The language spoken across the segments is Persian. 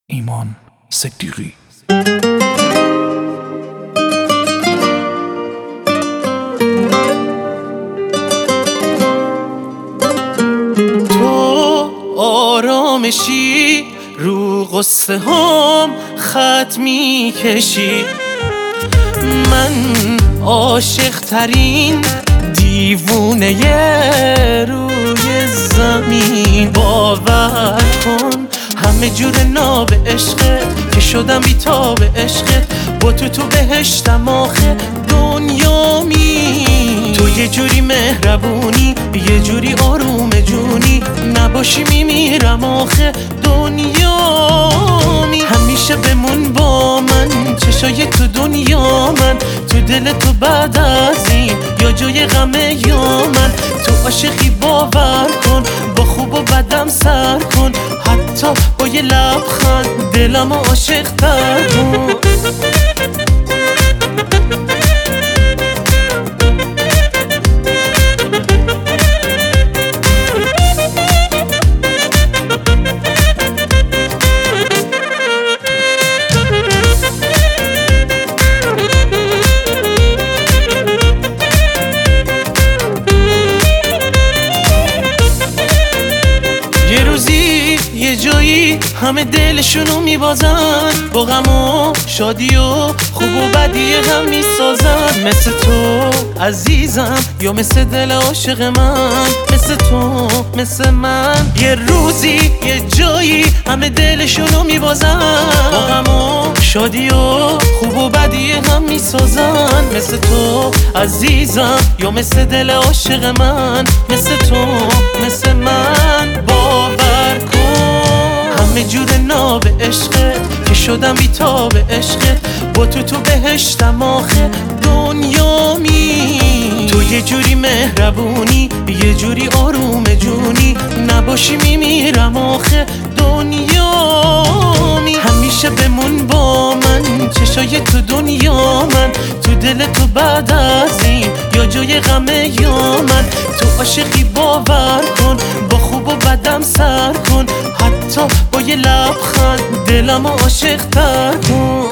ایمان صدیقی. تو آرامشی رو قصه هم خط میکشی، من عاشق ترین دیوونه روی زمین. باور کن همه جور ناب عشقت که شدم بیتاب عشقت، با تو بهشتم آخه دنیامی. تو یه جوری مهربونی، یه جوری آروم جونی، نباشی میمیرم آخه دنیامی. همیشه بمون با من، چشای تو دنیا من، تو دل تو بعد از این یا جای غمه یا من. تو عاشقی باور کن، با خوب و بدم سر کن، حتی با یه لبخند دلم عاشق تر کن. یه روزی یه جایی همه دلشونو میبازن، با غم و شادی و خوب و بدی هم میسازن. مثل تو عزیزم یا مثل دل عاشق من، مثل تو مثل من. یه روزی یه جایی همه دلشونو میبازن، با غم و شادی و خوب و بدی هم میسازن. مثل تو عزیزم یا مثل دل عاشق من، مثل تو مثل من. باور کن همه جور ناب عشقت که شدم بیتاب عشقت، با تو بهشتم آخه دنیامی. تو یه جوری مهربونی، یه جوری آروم جونی، نباشی میمیرم آخه دنیامی. همیشه بمون با من، چشای تو دنیا من، تو دل تو بعد از این یا جای غمه یا من. تو عاشقی باور کن، با خوب و بدم سر کن، حتی با یه لبخند دلم عاشق تر کن.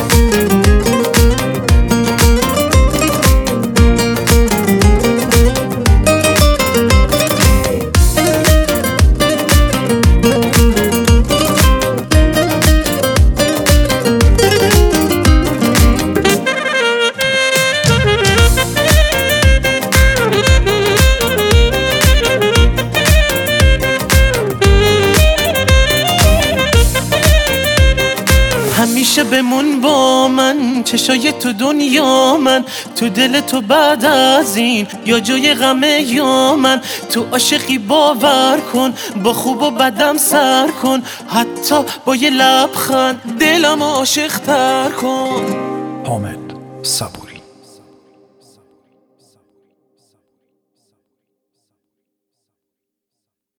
همیشه بمون با من، چشای تو دنیا من، تو دل تو بعد از این یا جای غمه یا من. تو عاشقی باور کن، با خوب و بدم سر کن، حتی با یه لبخند دلم عاشق تر کن. حامد صبوری.